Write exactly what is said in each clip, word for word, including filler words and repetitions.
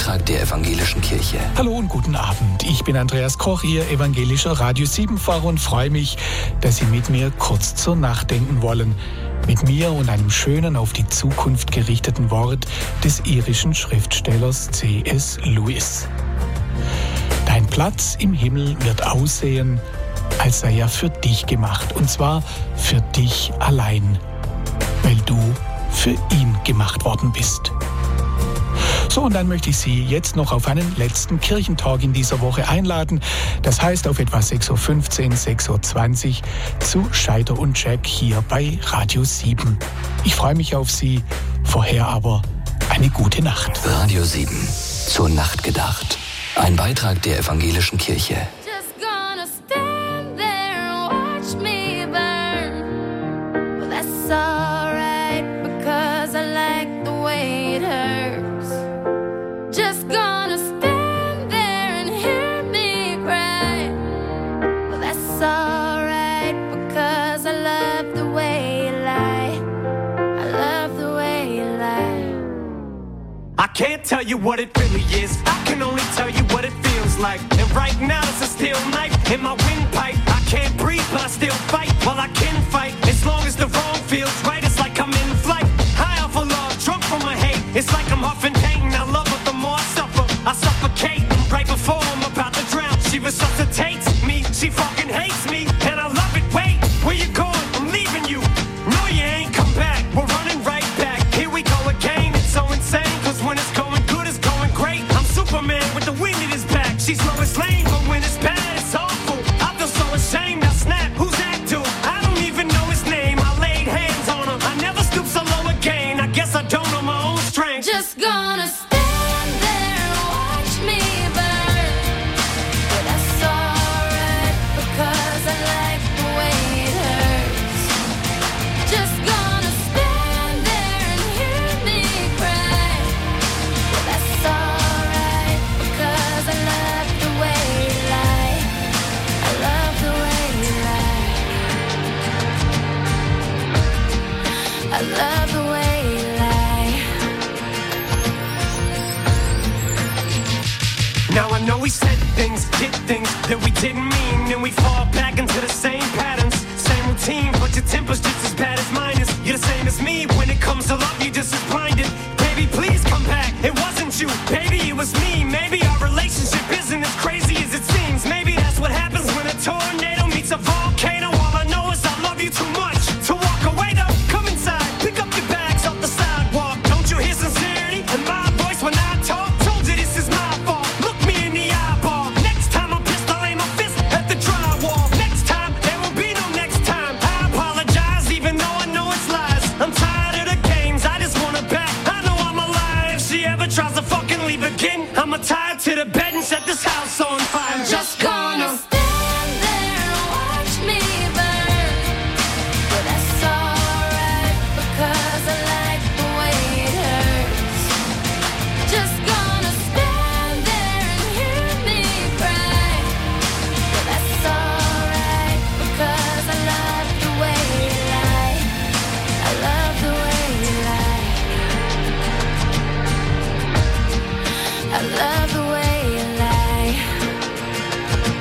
Beitrag der Evangelischen Kirche. Hallo und guten Abend. Ich bin Andreas Koch, Ihr evangelischer Radio sieben-Pfarrer und freue mich, dass Sie mit mir kurz zur Nacht denken wollen. Mit mir und einem schönen, auf die Zukunft gerichteten Wort des irischen Schriftstellers C S Lewis. Dein Platz im Himmel wird aussehen, als sei er für dich gemacht. Und zwar für dich allein, weil du für ihn gemacht worden bist. So, und dann möchte ich Sie jetzt noch auf einen letzten Kirchentag in dieser Woche einladen. Das heißt auf etwa sechs Uhr fünfzehn, sechs Uhr zwanzig zu Scheider und Jack hier bei Radio sieben. Ich freue mich auf Sie. Vorher aber eine gute Nacht. Radio sieben. Zur Nacht gedacht. Ein Beitrag der Evangelischen Kirche. I can't tell you what it really is, I can only tell you what it feels like. And right now it's a steel knife in my windpipe. I can't breathe but I still fight, well I can fight. As long as the wrong feels right, it's like I'm in flight. High off of love, drunk from my hate, it's like I'm huffing pain. I love her, the more I suffer, I suffocate. Right before I'm about to drown, she resuscitates me, she fucking hates me. And I love it, wait, where you going? I'm leaving you. No you ain't come back, we're running right back. Here we go again, it's so insane. When it's going good, it's going great. I'm Superman with the wind in his back. She's Lois Lane, but when it's bad, it's awful. I feel so ashamed, I snap. Who's that dude? I don't even know his name. I laid hands on him. I never stoop so low again. I guess I don't know my own strength. Just gonna stand there and watch me burn. But that's alright, because I like the way it hurts. Just gonna stand there and hear me cry. That's alright, because I love the way you lie. I love the way you lie. I love the way you lie. Now I know we said things, did things that we didn't mean, and we fall back into the same patterns, same routine, but your temper's just as bad as mine is. You're the same as me, when it comes to love, you're just as blinded. Baby, please come back, it wasn't you, baby, it was me. Maybe our relationship isn't as crazy as it seems. Maybe that's what happens when a tornado meets a volcano. All I know is I love you too much to walk away though. Come inside, pick up your bags off the sidewalk. Don't you hear sincerity in my voice when I talk? Told you this is my fault, look me in the eyeball. Next time I'm pissed, I'll aim my fist at the drywall. Next time, there will be no next time. I apologize even though I know it's lies. I'm tired of the games, I just want her back. I know I'm alive, if she ever tries to fucking leave again, I'ma tie her to the bed and set this house on fire. I'm just gonna stand there and watch me burn. But that's alright, because I like the way it hurts. Just gonna stand there and hear me cry. But that's alright, because I love the way you lie. I love the way you lie. I love the way you lie.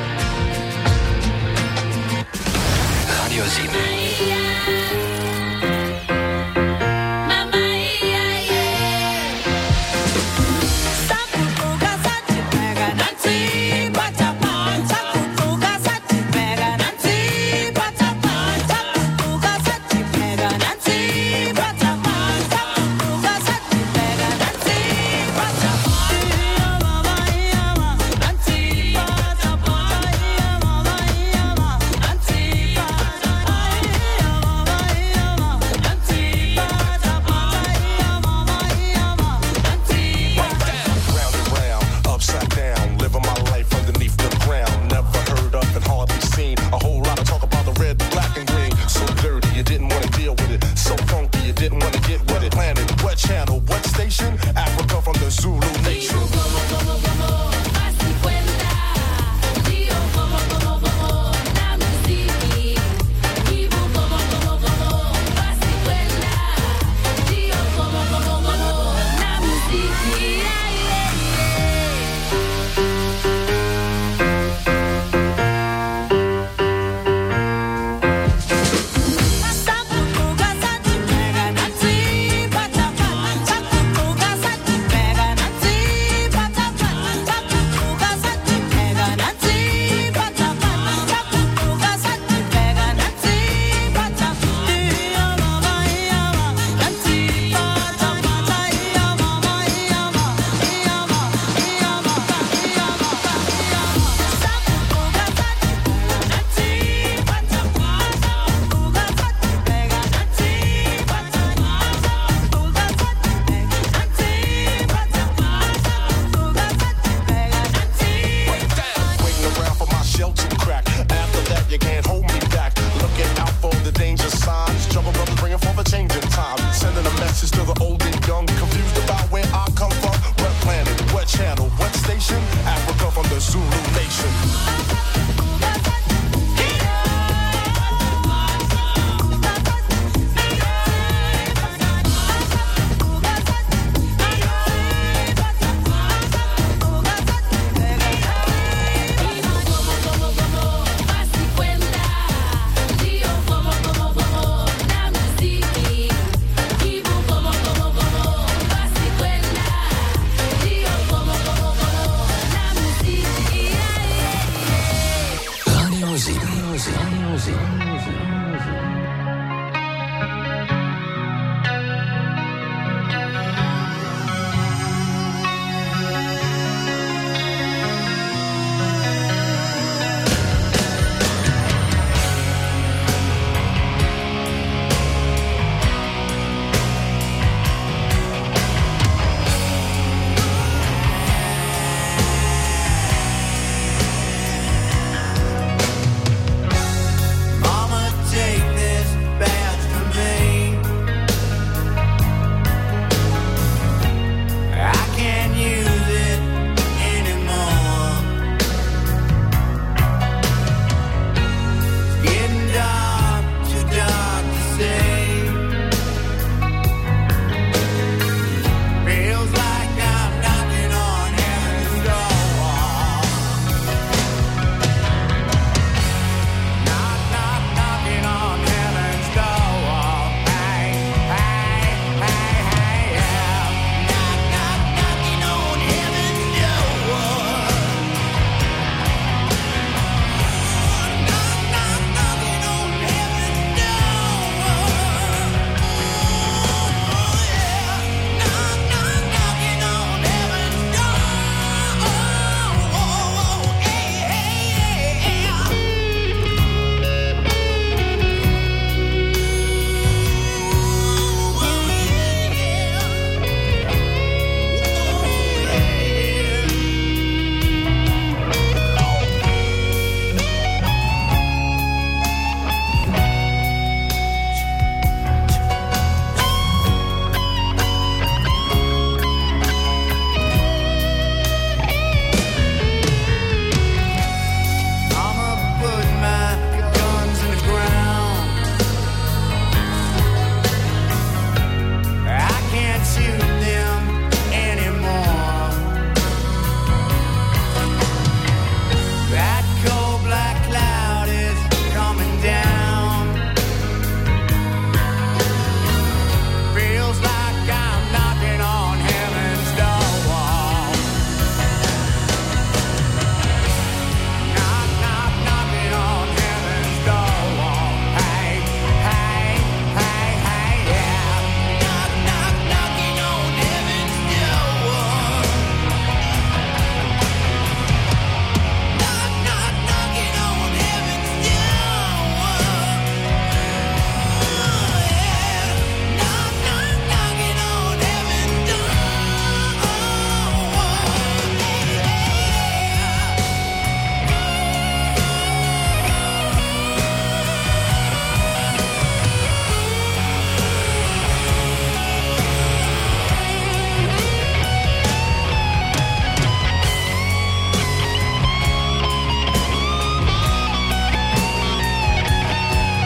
you can't hold